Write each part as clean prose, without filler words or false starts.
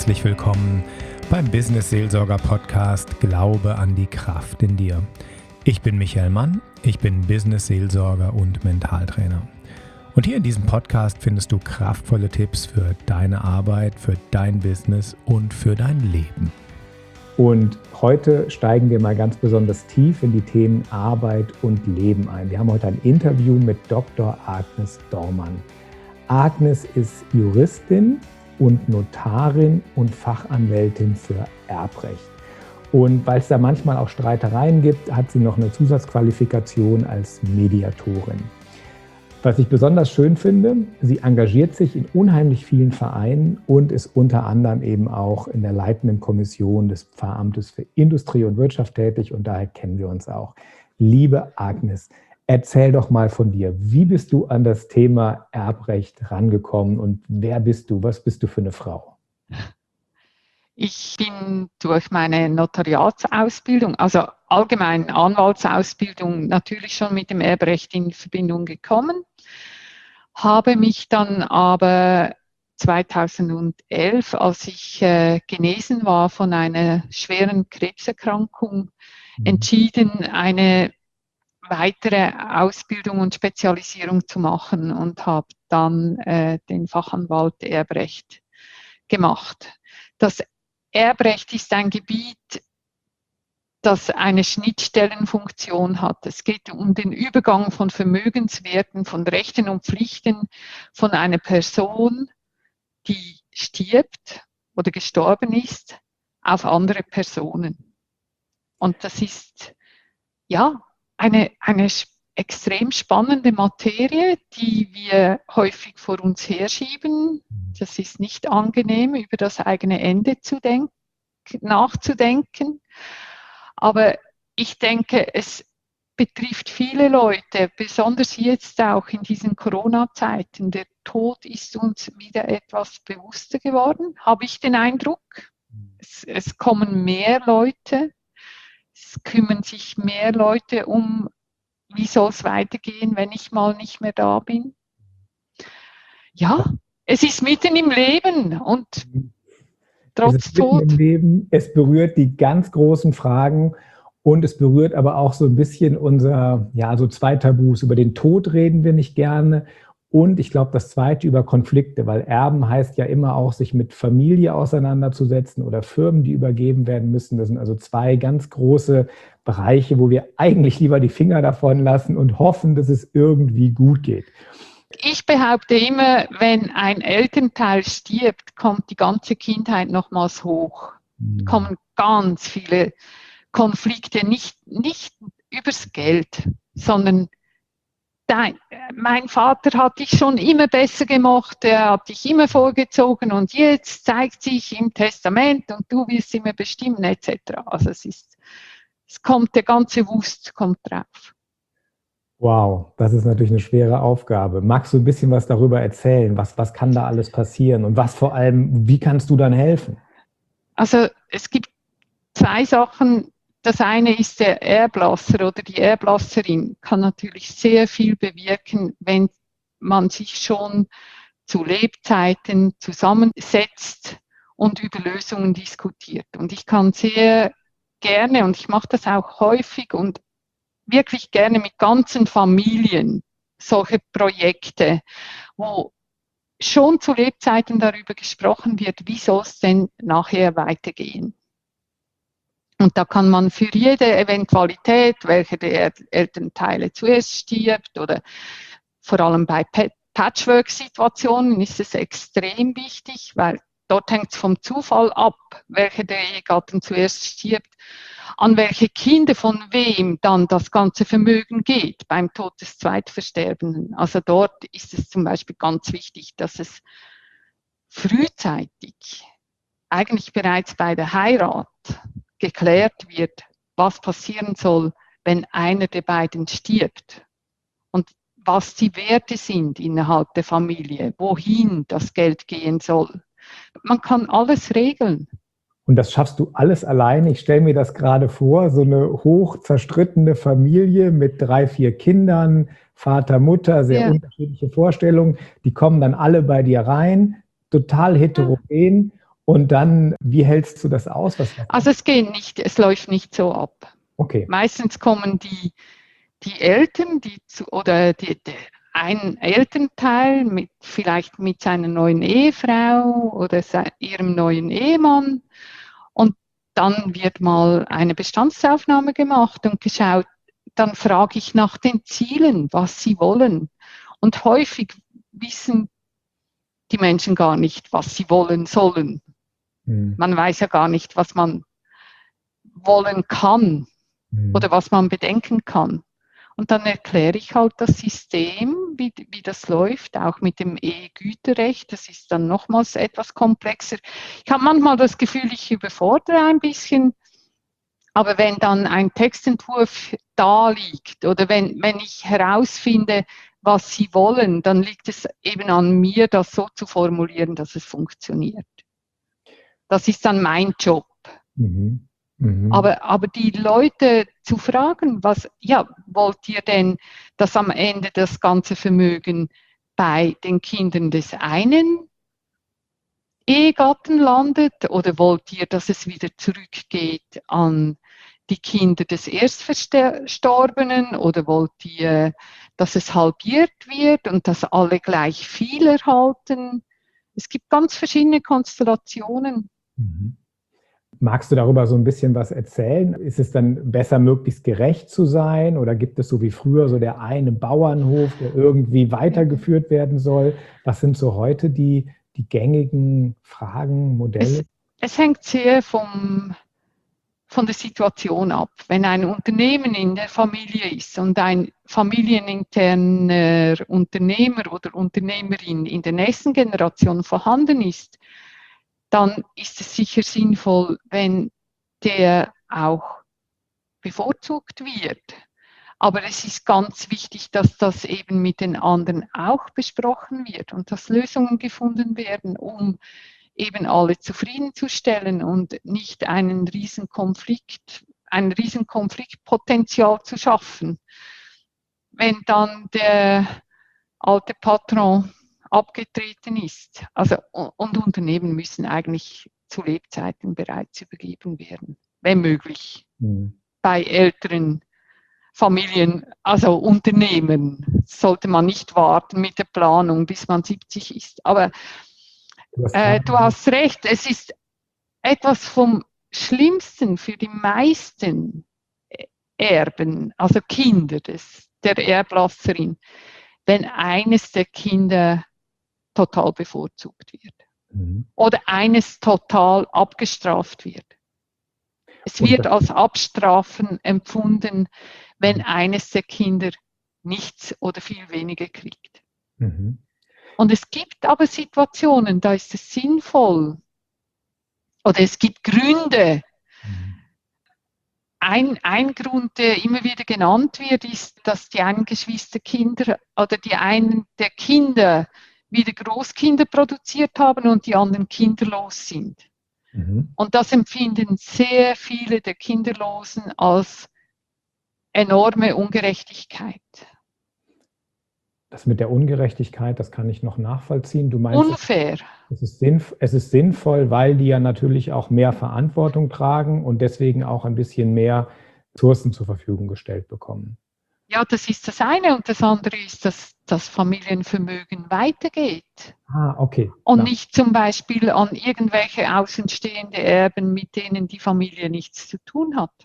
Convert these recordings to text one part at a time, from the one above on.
herzlich willkommen beim Business Seelsorger Podcast Glaube an die Kraft in dir. Ich bin Michael Mann, ich bin Business Seelsorger und Mentaltrainer. Und hier in diesem Podcast findest du kraftvolle Tipps für deine Arbeit, für dein Business und für dein Leben. Und heute steigen wir mal ganz besonders tief in die Themen Arbeit und Leben ein. Wir haben heute ein Interview mit Dr. Agnes Dormann. Agnes ist Juristin und Notarin und Fachanwältin für Erbrecht. Und weil es da manchmal auch Streitereien gibt, hat sie noch eine Zusatzqualifikation als Mediatorin. Was ich besonders schön finde, sie engagiert sich in unheimlich vielen Vereinen und ist unter anderem eben auch in der leitenden Kommission des Pfarramtes für Industrie und Wirtschaft tätig und daher kennen wir uns auch. Liebe Agnes, erzähl doch mal von dir. Wie bist du an das Thema Erbrecht rangekommen und wer bist du? Was bist du für eine Frau? Ich bin durch meine Notariatsausbildung, also allgemein Anwaltsausbildung, natürlich schon mit dem Erbrecht in Verbindung gekommen, habe mich dann aber 2011, als ich genesen war von einer schweren Krebserkrankung, entschieden, eine weitere Ausbildung und Spezialisierung zu machen und habe dann den Fachanwalt Erbrecht gemacht. Das Erbrecht ist ein Gebiet, das eine Schnittstellenfunktion hat. Es geht um den Übergang von Vermögenswerten, von Rechten und Pflichten von einer Person, die stirbt oder gestorben ist, auf andere Personen. Und das ist eine extrem spannende Materie, die wir häufig vor uns herschieben. Das ist nicht angenehm, über das eigene Ende nachzudenken. Aber ich denke, es betrifft viele Leute, besonders jetzt auch in diesen Corona-Zeiten. Der Tod ist uns wieder etwas bewusster geworden, habe ich den Eindruck. Es kommen mehr Leute, es kümmern sich mehr Leute um, wie soll es weitergehen, wenn ich mal nicht mehr da bin. Ja, es ist mitten im Leben und trotz Tod. Im Leben, es berührt die ganz großen Fragen und es berührt aber auch so ein bisschen so zwei Tabus. Über den Tod reden wir nicht gerne und ich glaube das zweite über Konflikte, weil Erben heißt ja immer auch, sich mit Familie auseinanderzusetzen oder Firmen, die übergeben werden müssen. Das sind also zwei ganz große Bereiche, wo wir eigentlich lieber die Finger davon lassen und hoffen, dass es irgendwie gut geht. Ich behaupte immer, wenn ein Elternteil stirbt, kommt die ganze Kindheit nochmals hoch. Kommen ganz viele Konflikte, nicht übers Geld, sondern mein Vater hat dich schon immer besser gemacht, er hat dich immer vorgezogen und jetzt zeigt sich im Testament und du wirst immer bestimmen etc. Also der ganze Wust kommt drauf. Wow, das ist natürlich eine schwere Aufgabe. Magst du ein bisschen was darüber erzählen? Was kann da alles passieren und was vor allem, wie kannst du dann helfen? Also es gibt zwei Sachen. Das eine ist der Erblasser oder die Erblasserin kann natürlich sehr viel bewirken, wenn man sich schon zu Lebzeiten zusammensetzt und über Lösungen diskutiert. Und ich kann sehr gerne, und ich mache das auch häufig und wirklich gerne mit ganzen Familien, solche Projekte, wo schon zu Lebzeiten darüber gesprochen wird, wie soll es denn nachher weitergehen. Und da kann man für jede Eventualität, welche der Elternteile zuerst stirbt oder vor allem bei Patchwork-Situationen ist es extrem wichtig, weil dort hängt es vom Zufall ab, welcher der Ehegatten zuerst stirbt, an welche Kinder von wem dann das ganze Vermögen geht beim Tod des Zweitversterbenden. Also dort ist es zum Beispiel ganz wichtig, dass es frühzeitig, eigentlich bereits bei der Heirat, geklärt wird, was passieren soll, wenn einer der beiden stirbt und was die Werte sind innerhalb der Familie, wohin das Geld gehen soll. Man kann alles regeln. Und das schaffst du alles alleine. Ich stelle mir das gerade vor, so eine hoch zerstrittene Familie mit 3, 4 Kindern, Vater, Mutter, sehr unterschiedliche Vorstellungen. Die kommen dann alle bei dir rein, total heterogen. Und dann, wie hältst du das aus? Also es läuft nicht so ab. Okay. Meistens kommen die Eltern, ein Elternteil vielleicht mit seiner neuen Ehefrau oder ihrem neuen Ehemann, und dann wird mal eine Bestandsaufnahme gemacht und geschaut. Dann frage ich nach den Zielen, was sie wollen. Und häufig wissen die Menschen gar nicht, was sie wollen sollen. Man weiß ja gar nicht, was man wollen kann oder was man bedenken kann. Und dann erkläre ich halt das System, wie das läuft, auch mit dem Ehegüterrecht. Das ist dann nochmals etwas komplexer. Ich habe manchmal das Gefühl, ich überfordere ein bisschen. Aber wenn dann ein Textentwurf da liegt oder wenn ich herausfinde, was sie wollen, dann liegt es eben an mir, das so zu formulieren, dass es funktioniert. Das ist dann mein Job. Mhm. Mhm. Aber die Leute zu fragen, wollt ihr denn, dass am Ende das ganze Vermögen bei den Kindern des einen Ehegatten landet, oder wollt ihr, dass es wieder zurückgeht an die Kinder des Erstverstorbenen, oder wollt ihr, dass es halbiert wird und dass alle gleich viel erhalten? Es gibt ganz verschiedene Konstellationen. Mhm. Magst du darüber so ein bisschen was erzählen? Ist es dann besser, möglichst gerecht zu sein, oder gibt es so wie früher so der eine Bauernhof, der irgendwie weitergeführt werden soll? Was sind so heute die gängigen Fragen, Modelle? Es hängt sehr von der Situation ab. Wenn ein Unternehmen in der Familie ist und ein familieninterner Unternehmer oder Unternehmerin in der nächsten Generation vorhanden ist, dann ist es sicher sinnvoll, wenn der auch bevorzugt wird. Aber es ist ganz wichtig, dass das eben mit den anderen auch besprochen wird und dass Lösungen gefunden werden, um eben alle zufriedenzustellen und nicht ein Riesenkonfliktpotenzial zu schaffen. Wenn dann der alte Patron abgetreten ist. Und Unternehmen müssen eigentlich zu Lebzeiten bereits übergeben werden, wenn möglich. Bei älteren Familien, also Unternehmen, sollte man nicht warten mit der Planung, bis man 70 ist. Aber du hast recht, es ist etwas vom Schlimmsten für die meisten Erben, also Kinder der Erblasserin, wenn eines der Kinder total bevorzugt wird oder eines total abgestraft wird. Es wird als Abstrafen empfunden, wenn eines der Kinder nichts oder viel weniger kriegt. Und es gibt aber Situationen, da ist es sinnvoll oder es gibt Gründe. Ein Grund, der immer wieder genannt wird, ist, dass die einen Geschwisterkinder oder die einen der Kinder wieder Großkinder produziert haben und die anderen kinderlos sind. Und das empfinden sehr viele der Kinderlosen als enorme Ungerechtigkeit. Das mit der Ungerechtigkeit, das kann ich noch nachvollziehen. Du meinst, unfair. Es ist sinnvoll, weil die ja natürlich auch mehr Verantwortung tragen und deswegen auch ein bisschen mehr Ressourcen zur Verfügung gestellt bekommen. Ja, das ist das eine. Und das andere ist, dass das Familienvermögen weitergeht. Okay. Und nicht zum Beispiel an irgendwelche außenstehende Erben, mit denen die Familie nichts zu tun hat.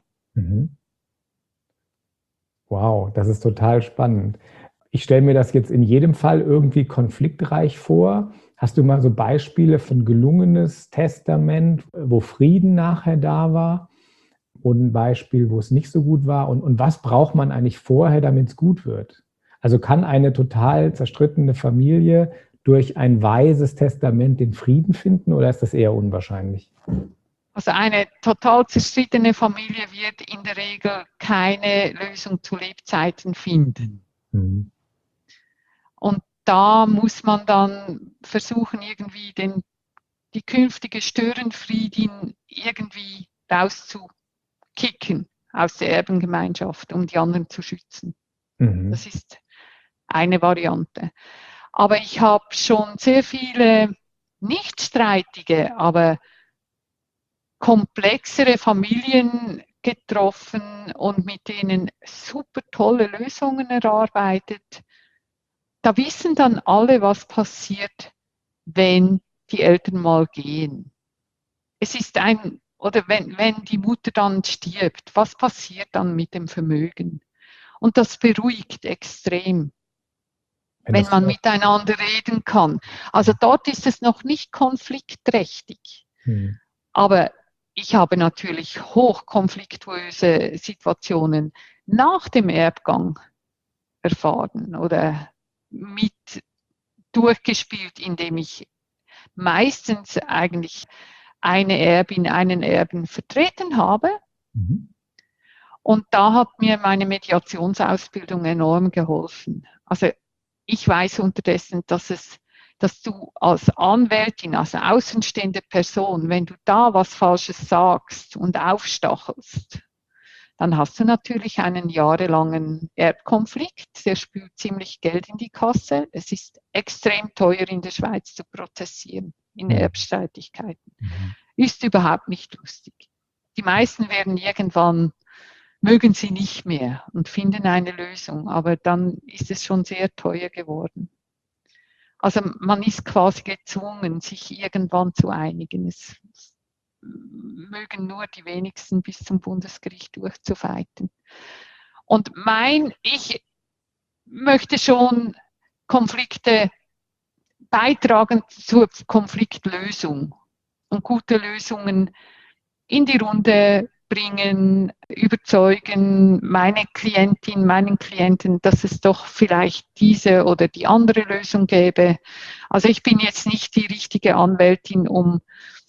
Wow, das ist total spannend. Ich stelle mir das jetzt in jedem Fall irgendwie konfliktreich vor. Hast du mal so Beispiele für ein gelungenes Testament, wo Frieden nachher da war, und ein Beispiel, wo es nicht so gut war? Und was braucht man eigentlich vorher, damit es gut wird? Also kann eine total zerstrittene Familie durch ein weises Testament den Frieden finden, oder ist das eher unwahrscheinlich? Also eine total zerstrittene Familie wird in der Regel keine Lösung zu Lebzeiten finden. Und da muss man dann versuchen, irgendwie die künftige Störenfriedin irgendwie rauszukicken aus der Erbengemeinschaft, um die anderen zu schützen. Das ist eine Variante. Aber ich habe schon sehr viele nicht streitige, aber komplexere Familien getroffen und mit denen super tolle Lösungen erarbeitet. Da wissen dann alle, was passiert, wenn die Eltern mal gehen. Es ist oder wenn die Mutter dann stirbt, was passiert dann mit dem Vermögen? Und das beruhigt extrem, wenn man miteinander reden kann. Also dort ist es noch nicht konfliktträchtig. Aber ich habe natürlich hochkonfliktuöse Situationen nach dem Erbgang erfahren oder mit durchgespielt, indem ich meistens eigentlich eine Erbin, einen Erben vertreten habe. Und da hat mir meine Mediationsausbildung enorm geholfen. Also ich weiß unterdessen, dass du als Anwältin, als außenstehende Person, wenn du da was Falsches sagst und aufstachelst, dann hast du natürlich einen jahrelangen Erbkonflikt, der spült ziemlich Geld in die Kasse. Es ist extrem teuer in der Schweiz zu prozessieren in Erbstreitigkeiten. Ist überhaupt nicht lustig. Die meisten werden irgendwann, mögen sie nicht mehr und finden eine Lösung, aber dann ist es schon sehr teuer geworden. Also man ist quasi gezwungen, sich irgendwann zu einigen. Es mögen nur die wenigsten bis zum Bundesgericht durchzufeiten. Und ich möchte schon Konflikte beitragen zur Konfliktlösung und gute Lösungen in die Runde bringen, überzeugen meine Klientin, meinen Klienten, dass es doch vielleicht diese oder die andere Lösung gäbe. Also ich bin jetzt nicht die richtige Anwältin, um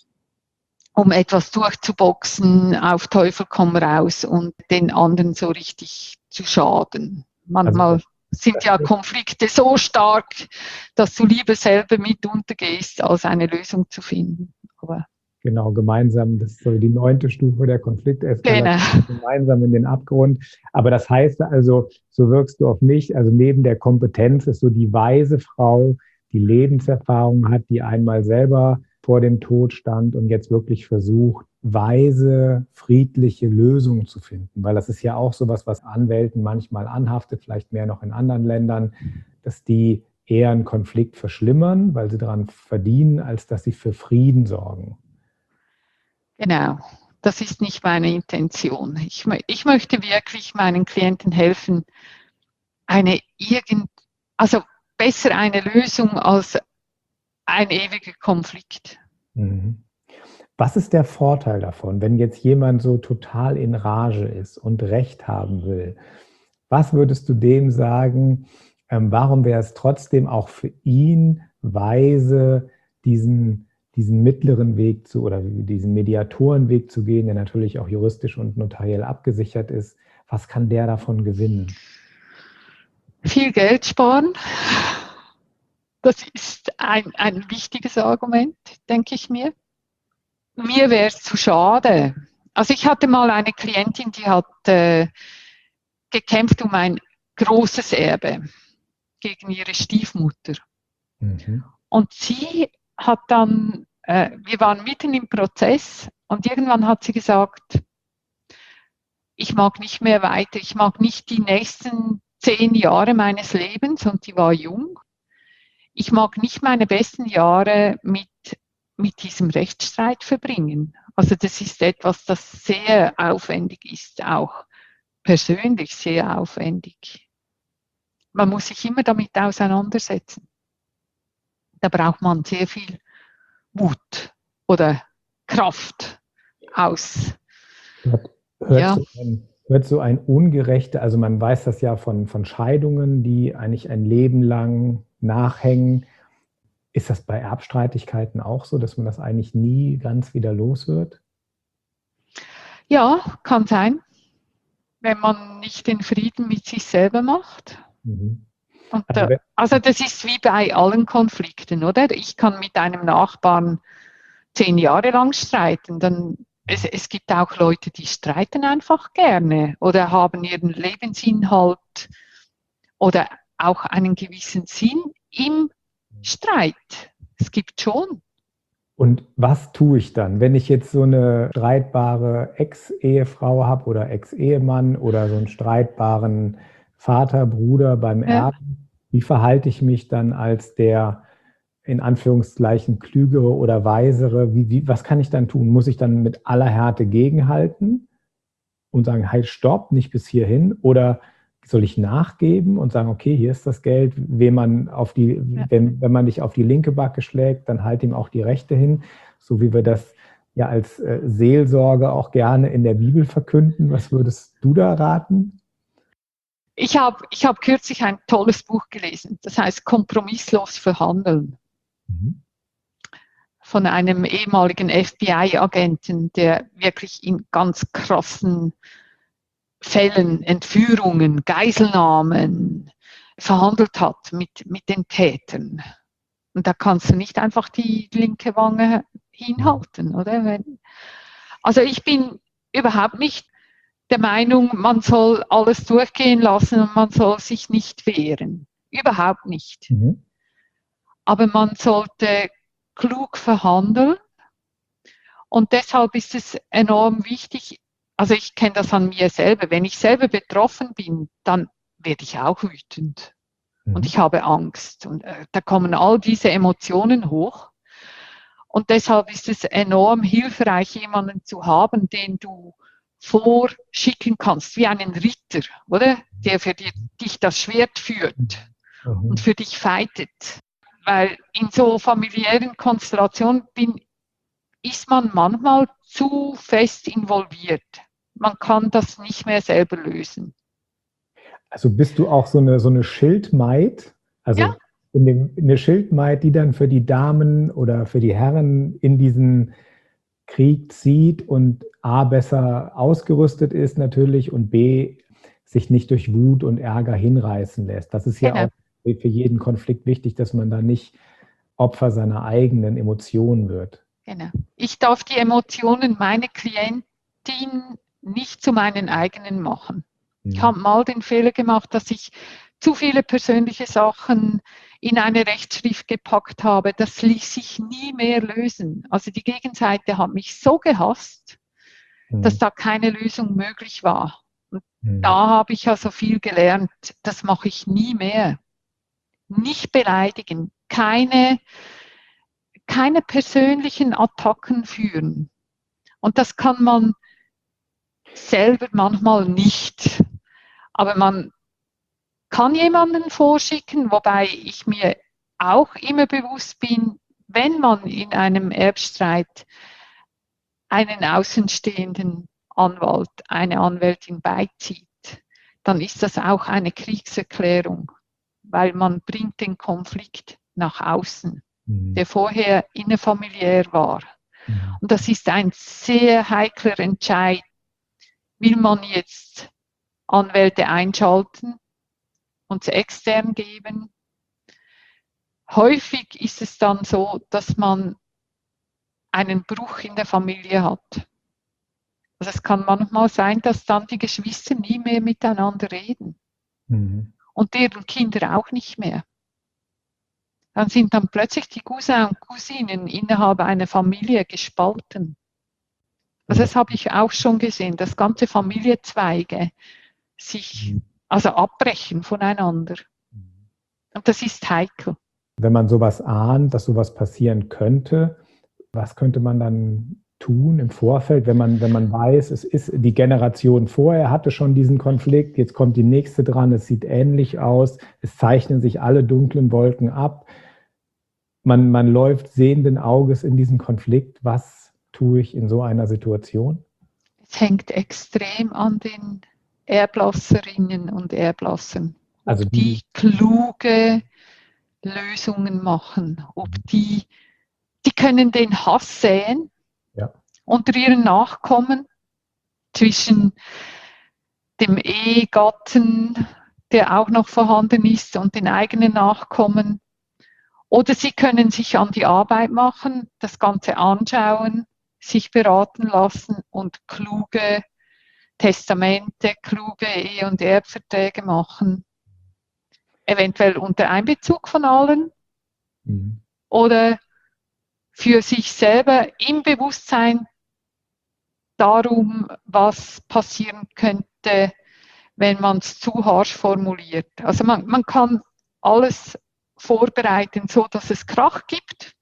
etwas durchzuboxen, auf Teufel komm raus und den anderen so richtig zu schaden. Manchmal sind ja Konflikte so stark, dass du lieber selber mit untergehst, als eine Lösung zu finden. Aber genau, gemeinsam, das ist so die 9. Stufe der Konflikteskalation, gemeinsam in den Abgrund. Aber das heißt also, so wirkst du auf mich, also neben der Kompetenz ist so die weise Frau, die Lebenserfahrung hat, die einmal selber vor dem Tod stand und jetzt wirklich versucht, weise, friedliche Lösungen zu finden. Weil das ist ja auch sowas, was Anwälten manchmal anhaftet, vielleicht mehr noch in anderen Ländern, dass die eher einen Konflikt verschlimmern, weil sie daran verdienen, als dass sie für Frieden sorgen. Genau, das ist nicht meine Intention. Ich möchte wirklich meinen Klienten helfen, besser eine Lösung als ein ewiger Konflikt. Was ist der Vorteil davon, wenn jetzt jemand so total in Rage ist und Recht haben will? Was würdest du dem sagen? Warum wäre es trotzdem auch für ihn weise, diesen mittleren Weg oder diesen Mediatorenweg zu gehen, der natürlich auch juristisch und notariell abgesichert ist? Was kann der davon gewinnen? Viel Geld sparen. Das ist ein wichtiges Argument, denke ich mir. Mir wäre es zu schade. Also ich hatte mal eine Klientin, die hat gekämpft um ein großes Erbe gegen ihre Stiefmutter. Und sie hat dann, wir waren mitten im Prozess und irgendwann hat sie gesagt, ich mag nicht mehr weiter, ich mag nicht die nächsten 10 Jahre meines Lebens, und die war jung, ich mag nicht meine besten Jahre mit diesem Rechtsstreit verbringen. Also das ist etwas, das sehr aufwendig ist, auch persönlich sehr aufwendig. Man muss sich immer damit auseinandersetzen. Da braucht man sehr viel Mut oder Kraft aus. Hört so ein ungerechter, also man weiß das ja von Scheidungen, die eigentlich ein Leben lang nachhängen. Ist das bei Erbstreitigkeiten auch so, dass man das eigentlich nie ganz wieder los wird? Ja, kann sein, wenn man nicht den Frieden mit sich selber macht. Und also das ist wie bei allen Konflikten, oder? Ich kann mit einem Nachbarn 10 Jahre lang streiten. Es gibt auch Leute, die streiten einfach gerne oder haben ihren Lebensinhalt oder auch einen gewissen Sinn im Streit. Es gibt schon Und was tue ich dann, wenn ich jetzt so eine streitbare Ex-Ehefrau habe oder Ex-Ehemann oder so einen streitbaren Vater, Bruder beim Ja. Erben? Wie verhalte ich mich dann als der in Anführungszeichen klügere oder weisere? Was kann ich dann tun? Muss ich dann mit aller Härte gegenhalten und sagen, halt, stopp, nicht bis hierhin? Oder soll ich nachgeben und sagen, okay, hier ist das Geld, wenn man dich auf die linke Backe schlägt, dann halt ihm auch die rechte hin, so wie wir das ja als Seelsorger auch gerne in der Bibel verkünden. Was würdest du da raten? Ich hab kürzlich ein tolles Buch gelesen, das heißt Kompromisslos verhandeln, von einem ehemaligen FBI-Agenten, der wirklich in ganz krassen Fällen, Entführungen, Geiselnahmen verhandelt hat mit den Tätern. Und da kannst du nicht einfach die linke Wange hinhalten, oder? Also ich bin überhaupt nicht der Meinung, man soll alles durchgehen lassen und man soll sich nicht wehren. Überhaupt nicht. Aber man sollte klug verhandeln. Und deshalb ist es enorm wichtig, also ich kenne das an mir selber, wenn ich selber betroffen bin, dann werde ich auch wütend und ich habe Angst und da kommen all diese Emotionen hoch und deshalb ist es enorm hilfreich, jemanden zu haben, den du vorschicken kannst, wie einen Ritter, oder? Der für dich das Schwert führt und für dich fightet. Weil in so familiären Konstellationen ist man manchmal zu fest involviert. Man kann das nicht mehr selber lösen. Also bist du auch so eine Schildmaid? Also ja. eine Schildmaid, die dann für die Damen oder für die Herren in diesen Krieg zieht und A, besser ausgerüstet ist natürlich und B, sich nicht durch Wut und Ärger hinreißen lässt. Das ist ja auch für jeden Konflikt wichtig, dass man da nicht Opfer seiner eigenen Emotionen wird. Genau. Ich darf die Emotionen meiner Klientin nicht zu meinen eigenen machen. Ich habe mal den Fehler gemacht, dass ich zu viele persönliche Sachen in eine Rechtsschrift gepackt habe. Das ließ sich nie mehr lösen. Also die Gegenseite hat mich so gehasst, dass da keine Lösung möglich war. Und da habe ich also viel gelernt. Das mache ich nie mehr. Nicht beleidigen, keine persönlichen Attacken führen. Und das kann man selber manchmal nicht. Aber man kann jemanden vorschicken, wobei ich mir auch immer bewusst bin, wenn man in einem Erbstreit einen außenstehenden Anwalt, eine Anwältin beizieht, dann ist das auch eine Kriegserklärung, weil man bringt den Konflikt nach außen, der vorher innerfamiliär war. Und das ist ein sehr heikler Entscheid. Will man jetzt Anwälte einschalten und sie extern geben? Häufig ist es dann so, dass man einen Bruch in der Familie hat. Also es kann manchmal sein, dass dann die Geschwister nie mehr miteinander reden. Und deren Kinder auch nicht mehr. Dann sind dann plötzlich die Cousins und Cousinen innerhalb einer Familie gespalten. Also das habe ich auch schon gesehen, dass ganze Familienzweige sich abbrechen voneinander. Und das ist heikel. Wenn man sowas ahnt, dass sowas passieren könnte, was könnte man dann tun im Vorfeld, wenn man weiß, es ist die Generation vorher hatte schon diesen Konflikt, jetzt kommt die nächste dran, es sieht ähnlich aus, es zeichnen sich alle dunklen Wolken ab, man läuft sehenden Auges in diesen Konflikt. Was tue ich in so einer Situation? Es hängt extrem an den Erblasserinnen und Erblassern. Also die kluge Lösungen machen, ob die können den Hass säen unter ihren Nachkommen zwischen dem Ehegatten, der auch noch vorhanden ist, und den eigenen Nachkommen. Oder sie können sich an die Arbeit machen, das Ganze anschauen, sich beraten lassen und kluge Testamente, kluge Ehe- und Erbverträge machen. Eventuell unter Einbezug von allen oder für sich selber im Bewusstsein darum, was passieren könnte, wenn man es zu harsch formuliert. Also man kann alles vorbereiten, so dass es Krach gibt,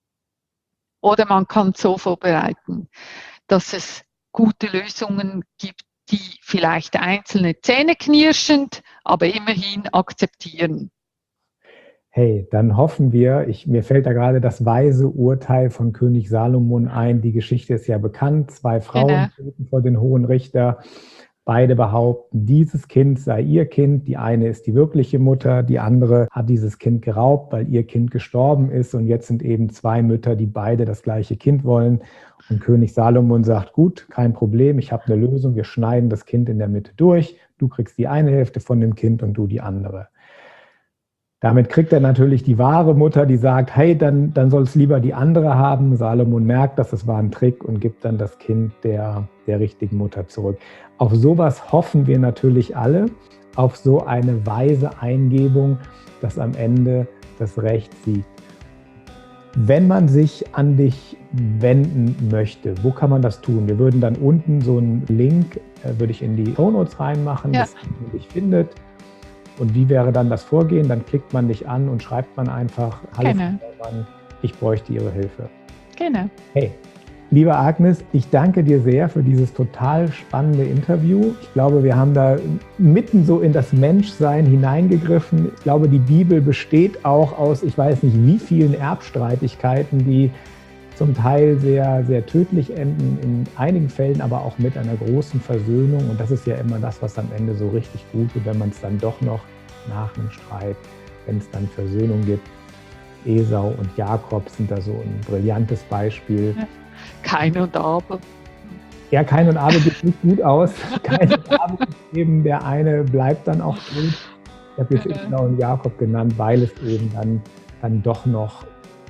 oder man kann es so vorbereiten, dass es gute Lösungen gibt, die vielleicht einzelne zähneknirschend, aber immerhin akzeptieren. Hey, dann hoffen wir, mir fällt da gerade das weise Urteil von König Salomon ein. Die Geschichte ist ja bekannt. 2 Frauen treten vor den hohen Richter. Beide behaupten, dieses Kind sei ihr Kind. Die eine ist die wirkliche Mutter, die andere hat dieses Kind geraubt, weil ihr Kind gestorben ist. Und jetzt sind eben 2 Mütter, die beide das gleiche Kind wollen. Und König Salomon sagt, gut, kein Problem, ich habe eine Lösung. Wir schneiden das Kind in der Mitte durch. Du kriegst die eine Hälfte von dem Kind und du die andere. Damit kriegt er natürlich die wahre Mutter, die sagt, hey, dann soll es lieber die andere haben. Salomon merkt, dass es war ein Trick und gibt dann das Kind der richtigen Mutter zurück. Auf sowas hoffen wir natürlich alle, auf so eine weise Eingebung, dass am Ende das Recht siegt. Wenn man sich an dich wenden möchte, wo kann man das tun? Wir würden dann unten so einen Link, würde ich in die Shownotes reinmachen, dass man dich findet. Und wie wäre dann das Vorgehen? Dann klickt man dich an und schreibt man einfach, hallo, ich bräuchte Ihre Hilfe. Genau. Hey, liebe Agnes, ich danke dir sehr für dieses total spannende Interview. Ich glaube, wir haben da mitten so in das Menschsein hineingegriffen. Ich glaube, die Bibel besteht auch aus, ich weiß nicht wie vielen Erbstreitigkeiten, die zum Teil sehr, sehr tödlich enden, in einigen Fällen aber auch mit einer großen Versöhnung. Und das ist ja immer das, was am Ende so richtig gut wird, wenn man es dann doch noch nach einem Streit, wenn es dann Versöhnung gibt. Esau und Jakob sind da so ein brillantes Beispiel. Ja. Kain und Abel. Ja, Kain und Abel geht nicht gut aus. Kain und Abel ist eben, der eine bleibt dann auch gut. Ich habe jetzt Esau und Jakob genannt, weil es eben dann doch noch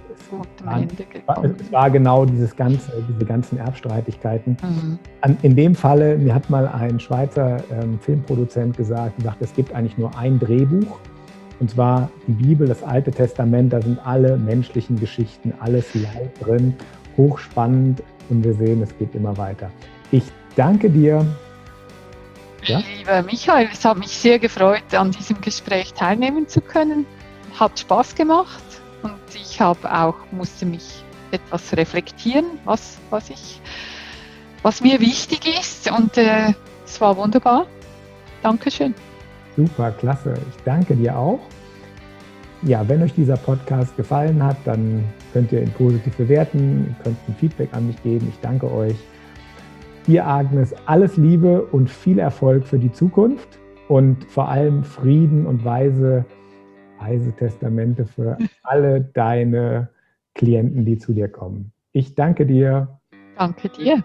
es war genau diese ganzen Erbstreitigkeiten. In dem Falle, mir hat mal ein Schweizer Filmproduzent gesagt, es gibt eigentlich nur ein Drehbuch, und zwar die Bibel, das Alte Testament, da sind alle menschlichen Geschichten, alles Leid drin, hochspannend, und wir sehen, es geht immer weiter. Ich danke dir. Ja? Lieber Michael, es hat mich sehr gefreut, an diesem Gespräch teilnehmen zu können. Hat Spaß gemacht. Und ich musste mich etwas reflektieren, was mir wichtig ist. Und es war wunderbar. Dankeschön. Super, klasse. Ich danke dir auch. Ja, wenn euch dieser Podcast gefallen hat, dann könnt ihr ihn positiv bewerten, ihr könnt ein Feedback an mich geben. Ich danke euch. Dir, Agnes, alles Liebe und viel Erfolg für die Zukunft und vor allem Frieden und weise Testamente für alle deine Klienten, die zu dir kommen. Ich danke dir. Danke dir.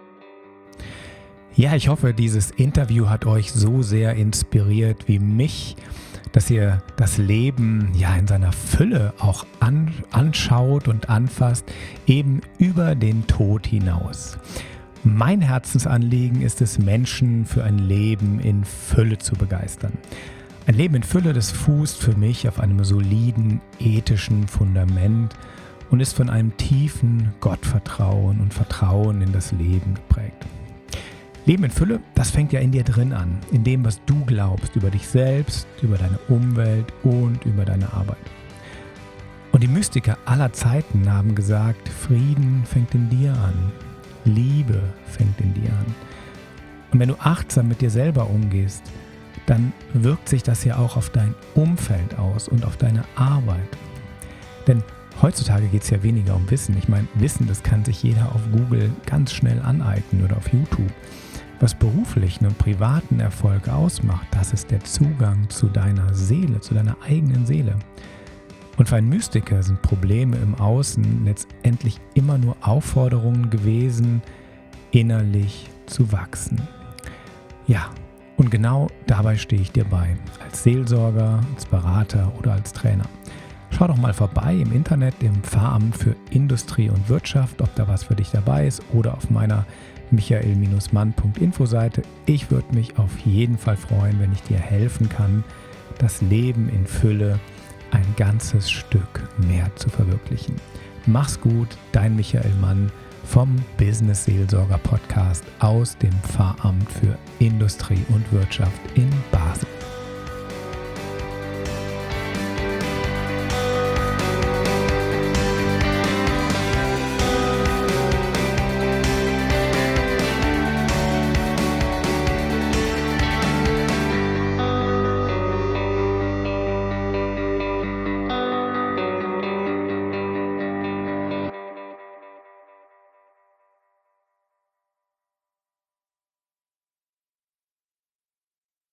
Ja, ich hoffe, dieses Interview hat euch so sehr inspiriert wie mich, dass ihr das Leben ja in seiner Fülle auch anschaut und anfasst, eben über den Tod hinaus. Mein Herzensanliegen ist es, Menschen für ein Leben in Fülle zu begeistern. Ein Leben in Fülle, das fußt für mich auf einem soliden, ethischen Fundament und ist von einem tiefen Gottvertrauen und Vertrauen in das Leben geprägt. Leben in Fülle, das fängt ja in dir drin an, in dem, was du glaubst über dich selbst, über deine Umwelt und über deine Arbeit. Und die Mystiker aller Zeiten haben gesagt, Frieden fängt in dir an, Liebe fängt in dir an. Und wenn du achtsam mit dir selber umgehst, dann wirkt sich das ja auch auf dein Umfeld aus und auf deine Arbeit. Denn heutzutage geht es ja weniger um Wissen. Ich meine, Wissen, das kann sich jeder auf Google ganz schnell aneignen oder auf YouTube. Was beruflichen und privaten Erfolg ausmacht, das ist der Zugang zu deiner Seele, zu deiner eigenen Seele. Und für einen Mystiker sind Probleme im Außen letztendlich immer nur Aufforderungen gewesen, innerlich zu wachsen. Ja, und genau dabei stehe ich dir bei, als Seelsorger, als Berater oder als Trainer. Schau doch mal vorbei im Internet, im Pfarramt für Industrie und Wirtschaft, ob da was für dich dabei ist, oder auf meiner michael-mann.info-Seite. Ich würde mich auf jeden Fall freuen, wenn ich dir helfen kann, das Leben in Fülle ein ganzes Stück mehr zu verwirklichen. Mach's gut, dein Michael Mann vom Business Seelsorger Podcast aus dem Pfarramt für Industrie und Wirtschaft in Basel.